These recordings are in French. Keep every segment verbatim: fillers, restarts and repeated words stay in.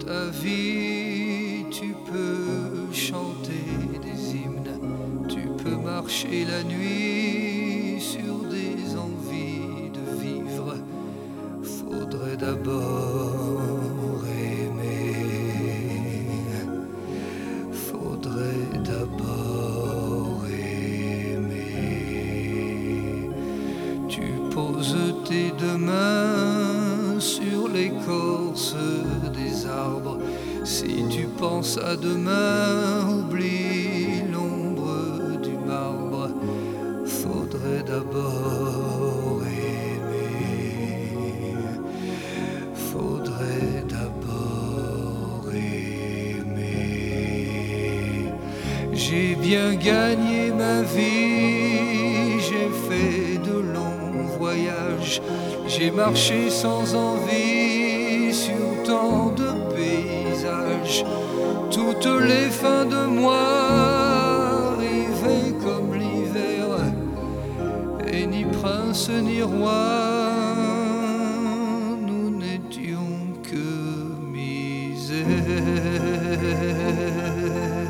ta vie, tu peux chanter des hymnes, tu peux marcher la nuit sur des envies de vivre. Faudrait d'abord aimer, faudrait d'abord aimer. Tu poses tes deux mains sur l'écorce des arbres. Si tu penses à demain, oublie l'ombre du marbre. Faudrait d'abord aimer, faudrait d'abord aimer. J'ai bien gagné ma vie, j'ai fait de longs voyages, j'ai marché sans envie sur tant de paysages. Toutes les fins de mois arrivaient comme l'hiver, et ni prince ni roi, nous n'étions que misère.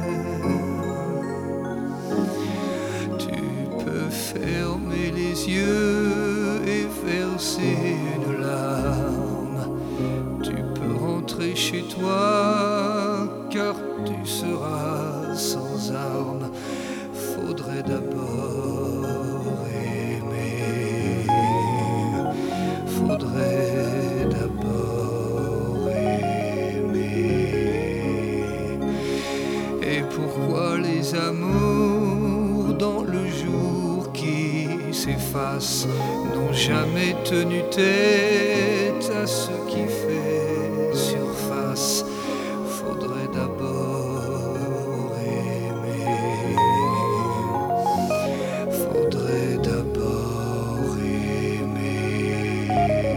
Tu peux fermer les yeux et verser une larme. Tu peux rentrer chez toi, car tu seras sans armes. Faudrait d'abord aimer, faudrait d'abord aimer. Et pourquoi les amours dans le jour qui s'efface n'ont jamais tenu tête à ce qui fait surface? Faudrait d'abord aimer, faudrait d'abord aimer.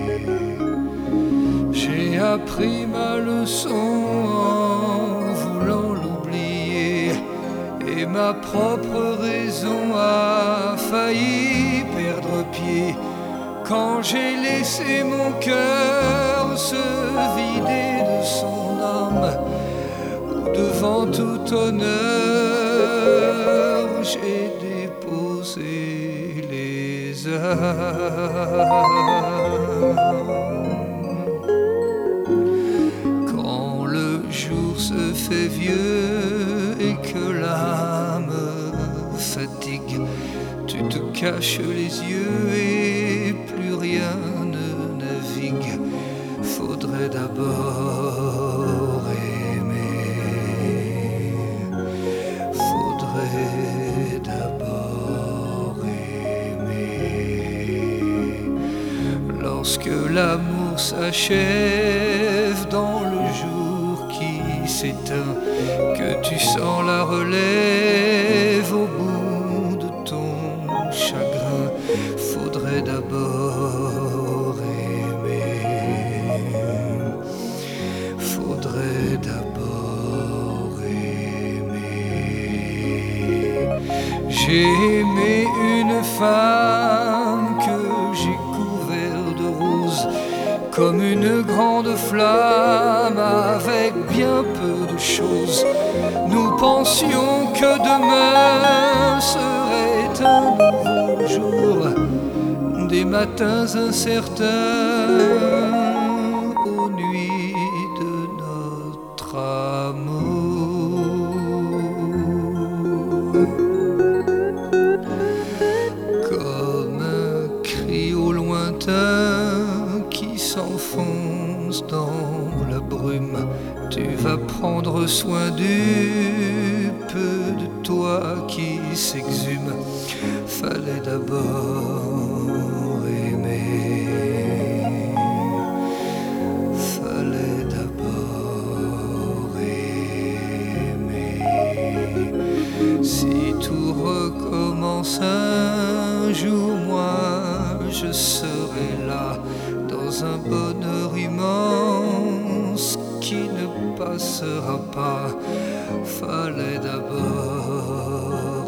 J'ai appris ma leçon en voulant l'oublier, et ma propre raison a failli perdre pied quand j'ai laissé mon cœur se vider de son âme. Devant tout honneur, j'ai déposé les armes. Quand le jour se fait vieux et que l'âme fatigue, tu te caches les yeux et plus rien ne navigue. Faudrait d'abord aimer, faudrait d'abord aimer. Lorsque l'amour s'achève dans le jour qui s'éteint, que tu sens la relève au bout de ton chagrin, faudrait d'abord aimer, faudrait d'abord aimer. J'ai aimé une femme que j'ai couvert de roses, comme une grande flamme avec bien peu de choses. Nous pensions que demain serait un nouveau jour, des matins incertains aux nuits de notre amour. Comme un cri au lointain qui s'enfonce dans la brume, tu vas prendre soin du peu de toi qui s'exhume. Fallait d'abord aimer, fallait d'abord aimer. Si tout recommence un jour, moi je serai là, dans un bonheur immense qui ne passera pas. Fallait d'abord